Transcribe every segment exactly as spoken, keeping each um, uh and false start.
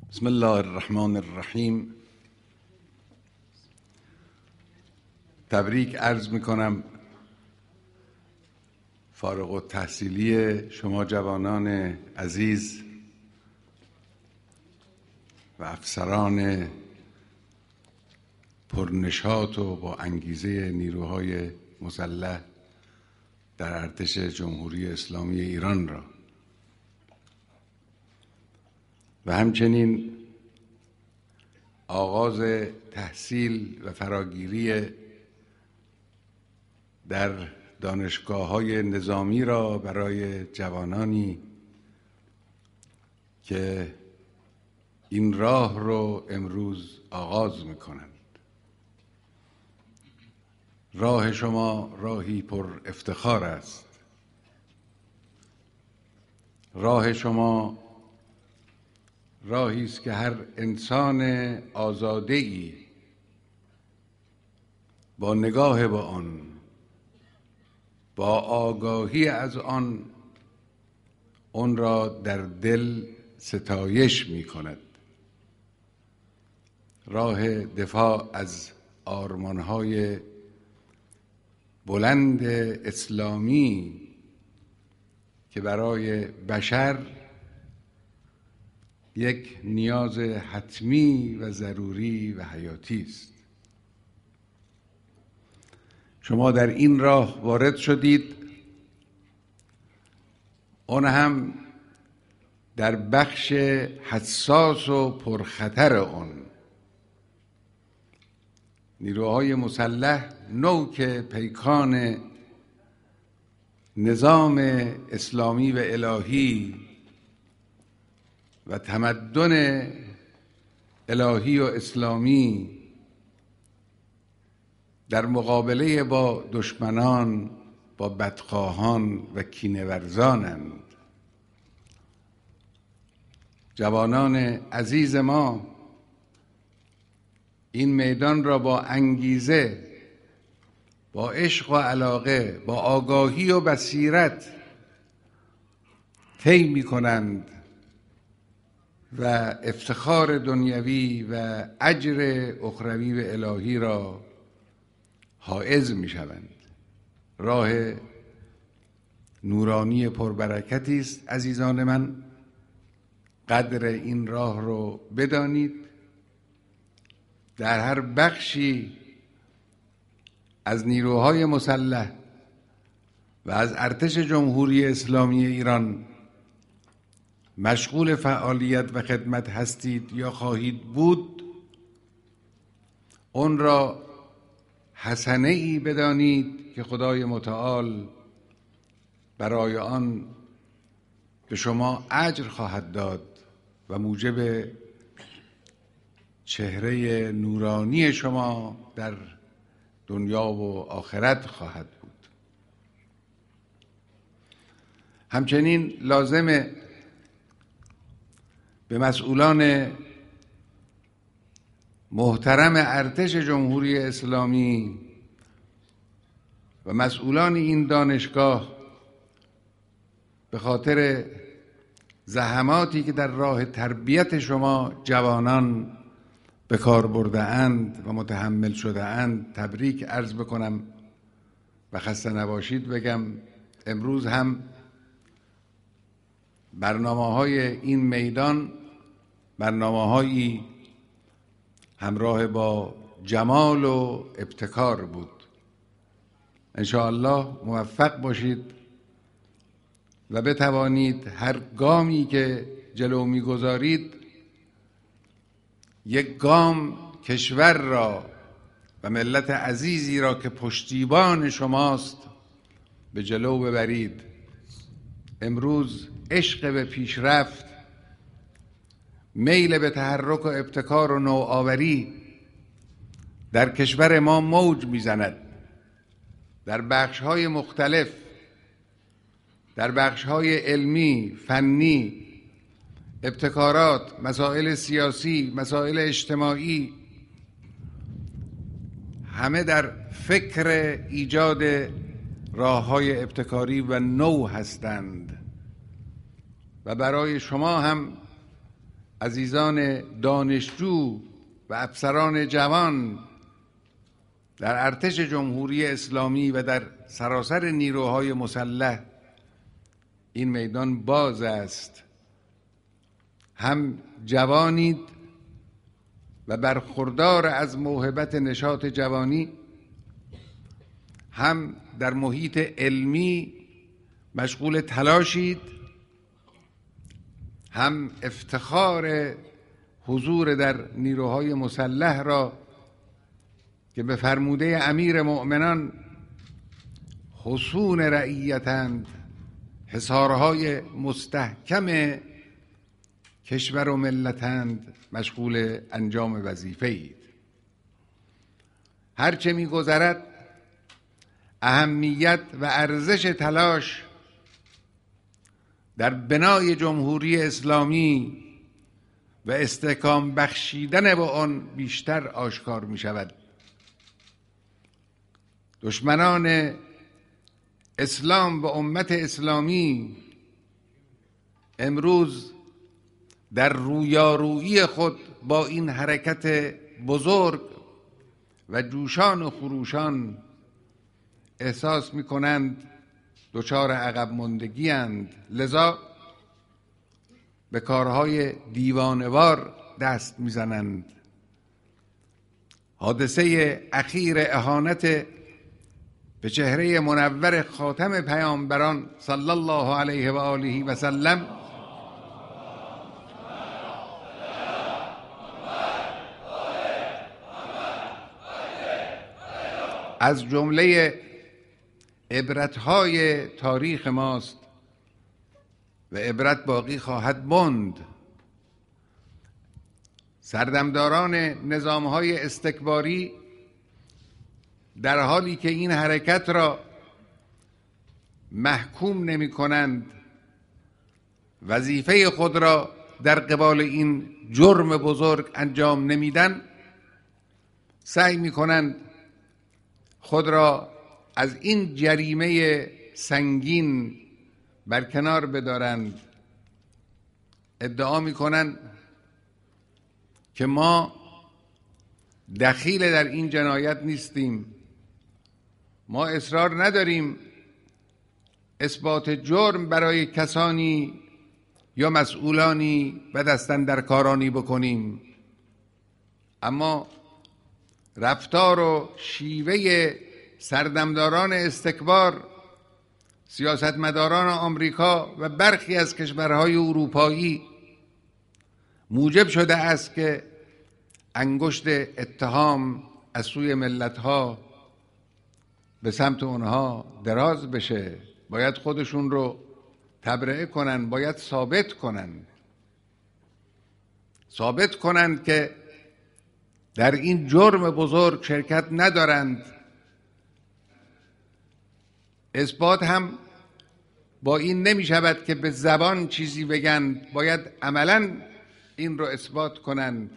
بسم الله الرحمن الرحیم. تبریک عرض میکنم فارغ التحصیلی شما جوانان عزیز و افسران پرنشاط و با انگیزه نیروهای مسلح در ارتش جمهوری اسلامی ایران را و همچنین آغاز تحصیل و فراگیری در دانشگاه‌های نظامی را برای جوانانی که این راه رو امروز آغاز می‌کنند. راه شما راهی پر افتخار است. راه شما راهی است که هر انسان آزاده‌ای با نگاه به آن، با آگاهی از آن، آن را در دل ستایش می کند. راه دفاع از آرمان‌های بلند اسلامی که برای بشر یک نیاز حتمی و ضروری و حیاتی است. شما در این راه وارد شدید، آن هم در بخش حساس و پرخطر آن. نیروهای مسلح نوک پیکان نظام اسلامی و الهی و تمدن الهی و اسلامی در مقابله با دشمنان، با بدخواهان و کینه‌ورزانند. جوانان عزیز ما این میدان را با انگیزه، با عشق و علاقه، با آگاهی و بصیرت طی می‌کنند و افتخار دنیوی و اجر اخروی و الهی را حائز می‌شوند. راه نورانی پربرکتی است. عزیزان من، قدر این راه رو بدانید. در هر بخشی از نیروهای مسلح و از ارتش جمهوری اسلامی ایران مشغول فعالیت و خدمت هستید یا خواهید بود، اون را حسنه ای بدانید که خدای متعال برای آن به شما اجر خواهد داد و موجب چهره نورانی شما در دنیا و آخرت خواهد بود. همچنین لازمه به مسئولان محترم ارتش جمهوری اسلامی و مسئولان این دانشگاه به خاطر زحماتی که در راه تربیت شما جوانان به کار برده اند و متحمل شده اند تبریک عرض بکنم و خسته نباشید بگم. امروز هم برنامه‌های این میدان برنامه‌هایی همراه با جمال و ابتکار بود. انشاءالله موفق باشید و بتوانید هر گامی که جلو می‌گذارید یک گام کشور را و ملت عزیزی را که پشتیبان شماست به جلو ببرید. امروز عشق به پیشرفت، میل به تحرک و ابتکار و نوآوری در کشور ما موج میزند. در بخش‌های مختلف، در بخش‌های علمی، فنی، ابتکارات، مسائل سیاسی، مسائل اجتماعی، همه در فکر ایجاد راه‌های ابتکاری و نو هستند و برای شما هم عزیزان دانشجو و افسران جوان در ارتش جمهوری اسلامی و در سراسر نیروهای مسلح این میدان باز است. هم جوانید و برخوردار از موهبت نشاط جوانی، هم در محیط علمی مشغول تلاشید، هم افتخار حضور در نیروهای مسلح را که به فرموده امیر مؤمنان حصون رعیتند، حصارهای مستحکم کشور و ملتند، مشغول انجام وظیفه اید. هرچه می گذرد اهمیت و ارزش تلاش در بنای جمهوری اسلامی و استحکام بخشیدن به آن بیشتر آشکار می شود. دشمنان اسلام و امت اسلامی امروز در رویارویی خود با این حرکت بزرگ و جوشان و خروشان احساس می کنند دچار عقب ماندگی اند، لذا به کارهای دیوانه‌وار دست میزنند. حادثه اخیر اهانت به چهره منور خاتم پیامبران صلی الله علیه و آله و سلم از جمله عبرت‌های تاریخ ماست و عبرت باقی خواهد ماند. سردمداران نظام‌های استکباری در حالی که این حرکت را محکوم نمی‌کنند، وظیفه خود را در قبال این جرم بزرگ انجام نمیدن، سعی می‌کنند خود را از این جریمه سنگین برکنار بدارند. ادعا می‌کنند که ما دخیل در این جنایت نیستیم، ما اصرار نداریم اثبات جرم برای کسانی یا مسئولانی و دست‌اندرکارانی بکنیم، اما رفتار و شیوه سردمداران استکبار، سیاستمداران آمریکا و برخی از کشورهای اروپایی موجب شده است که انگشت اتهام از سوی ملت‌ها به سمت اونها دراز بشه. باید خودشون رو تبرئه کنن، باید ثابت کنن ثابت کنند که در این جرم بزرگ شرکت ندارند. اثبات هم با این نمی شود که به زبان چیزی بگن، باید عملاً این رو اثبات کنند،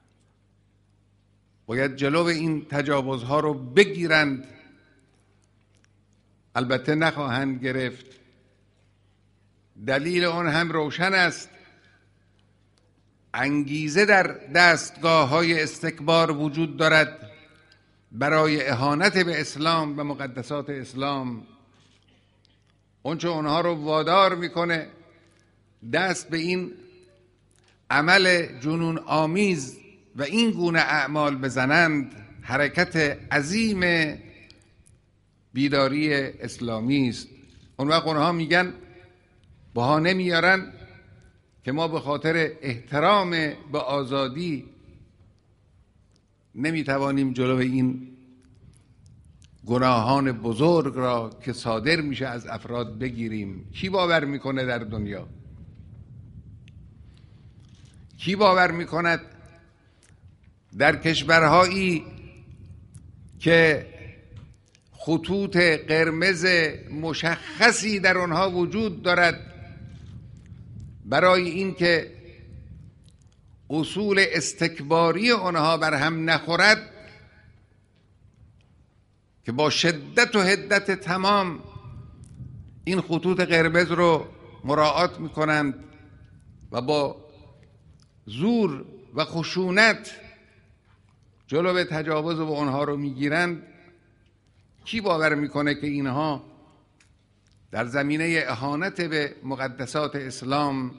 باید جلو این تجاوزها رو بگیرند. البته نخواهند گرفت. دلیل آن هم روشن است. انگیزه در دستگاه‌های استکبار وجود دارد برای اهانت به اسلام و مقدسات اسلام. اونچه اونها رو وادار میکنه دست به این عمل جنون آمیز و این گونه اعمال بزنند، حرکت عظیم بیداری اسلامی است. اون وقت اونها میگن، بهانه میارن که ما به خاطر احترام به آزادی نمیتوانیم جلو این گناهان بزرگ را که صادر میشه از افراد بگیریم. کی باور میکنه در دنیا؟ کی باور میکند در کشورهایی که خطوط قرمز مشخصی در آنها وجود دارد برای اینکه اصول استکباری آنها بر هم نخورد، که با شدت و حدت تمام این خطوط قرمز رو مراعات میکنند و با زور و خشونت جلو به تجاوز به اونها رو میگیرند، کی باور میکنه که اینها در زمینه اهانت به مقدسات اسلام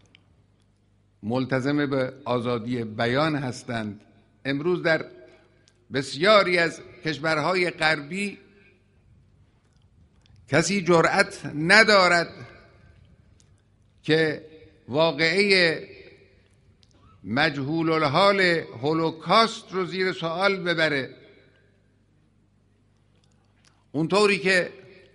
ملتزم به آزادی بیان هستند؟ امروز در بسیاری از کشورهای غربی کسی جرأت ندارد که واقعه مجهول الحال هولوکاست رو زیر سوال ببره، اونطوری که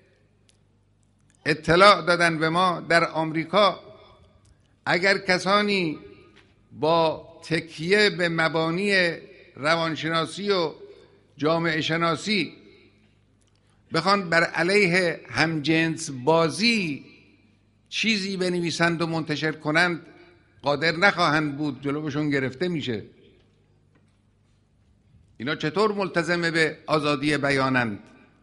اطلاع دادن به ما در آمریکا اگر کسانی با تکیه به مبانی روانشناسی و جامعه شناسی بخوان بر علیه همجنس بازی چیزی بنویسند و منتشر کنند، قادر نخواهند بود، جلوشون گرفته میشه. اینا چطور ملتزم به آزادی بیانند؟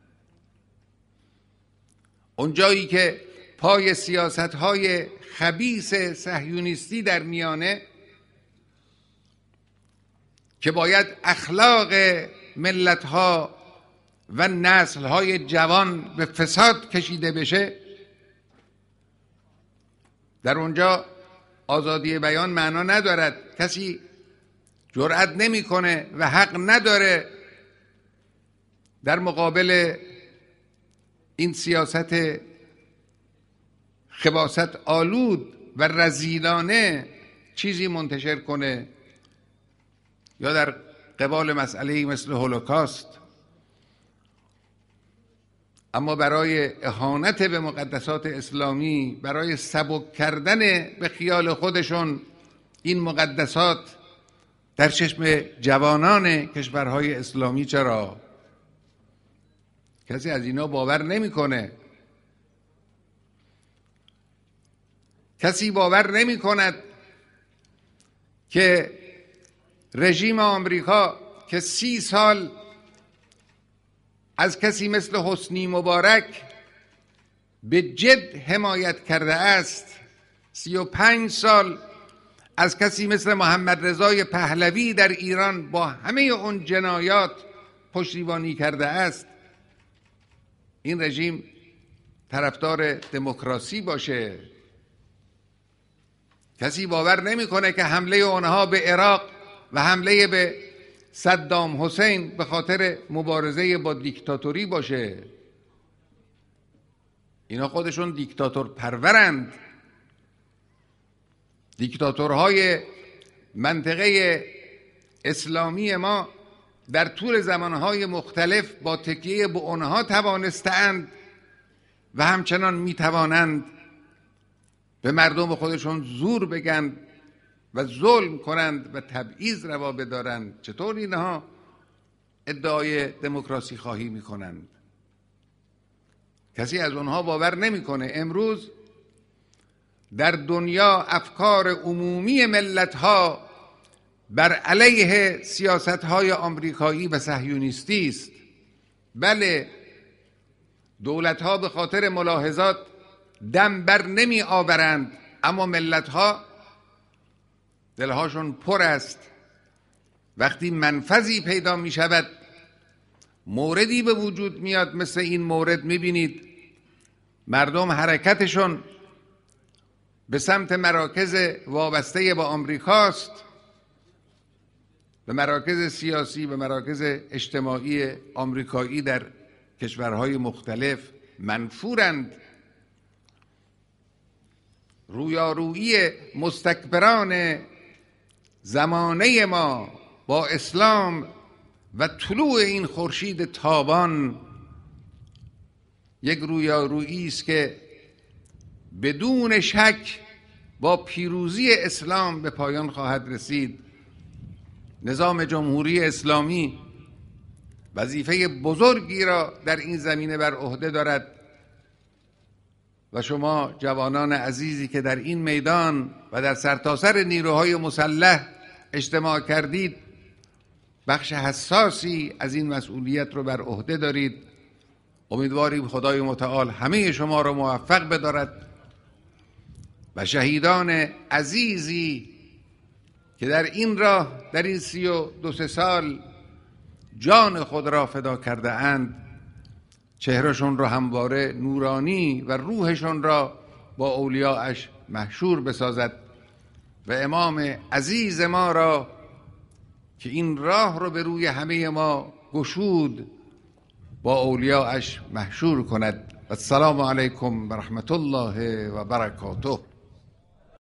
اونجایی که پای سیاست‌های خبیث صهیونیستی در میانه که باید اخلاق ملت‌ها و نسل‌های جوان به فساد کشیده بشه، در اونجا آزادی بیان معنا ندارد. کسی جرأت نمی‌کنه و حق نداره در مقابل این سیاست خباثت آلود و رذیلانه چیزی منتشر کنه، یا در قبال مسئله مثل هولوکاست. اما برای اهانت به مقدسات اسلامی، برای سبک کردن به خیال خودشون این مقدسات در چشم جوانان کشورهای اسلامی، چرا؟ کسی از اینا باور نمیکنه. کسی باور نمی کند که رژیم آمریکا که سی سال از کسی مثل حسنی مبارک به جد حمایت کرده است، سی و پنج سال از کسی مثل محمد رضای پهلوی در ایران با همه اون جنایات پشتیبانی کرده است، این رژیم طرفدار دموکراسی باشه؟ کسی باور نمیکنه که حمله اونها به عراق و حمله به صدام حسین به خاطر مبارزه با دیکتاتوری باشه؟ اینا خودشون دیکتاتور پرورند. دیکتاتورهای منطقه اسلامی ما در طول زمانهای مختلف با تکیه به اونها توانستند و همچنان میتوانند به مردم خودشون زور بگن و ظلم کنند و تبعیض روا بدارند. چطور اینها ادعای دموکراسی خواهی میکنند؟ کسی از اونها باور نمیکنه. امروز در دنیا افکار عمومی ملت‌ها بر علیه سیاست‌های آمریکایی و صهیونیستی است. بله، دولت‌ها به خاطر ملاحظات دم بر نمی آورند، اما ملت‌ها دلهاشون پر است. وقتی منفذی پیدا می شود، موردی به وجود میاد مثل این مورد، میبینید مردم حرکتشون به سمت مراکز وابسته با آمریکاست، به مراکز سیاسی، به مراکز اجتماعی آمریکایی در کشورهای مختلف منفورند. رویارویی مستکبران زمانه ما با اسلام و طلوع این خورشید تابان یک رویارویی است که بدون شک با پیروزی اسلام به پایان خواهد رسید. نظام جمهوری اسلامی وظیفه بزرگی را در این زمینه بر عهده دارد و شما جوانان عزیزی که در این میدان و در سرتاسر نیروهای مسلح اجتماع کردید، بخش حساسی از این مسئولیت رو بر عهده دارید. امیدواریم خدای متعال همه شما را موفق بدارد و شهیدان عزیزی که در این راه در این سی و دو سه سال جان خود را فدا کرده اند چهرهشون را همواره نورانی و روحشون را با اولیاءش محشور بسازد و امام عزیز ما را که این راه رو به روی همه ما گشود با اولیاءش محشور کند. السلام علیکم و رحمت الله و برکاته.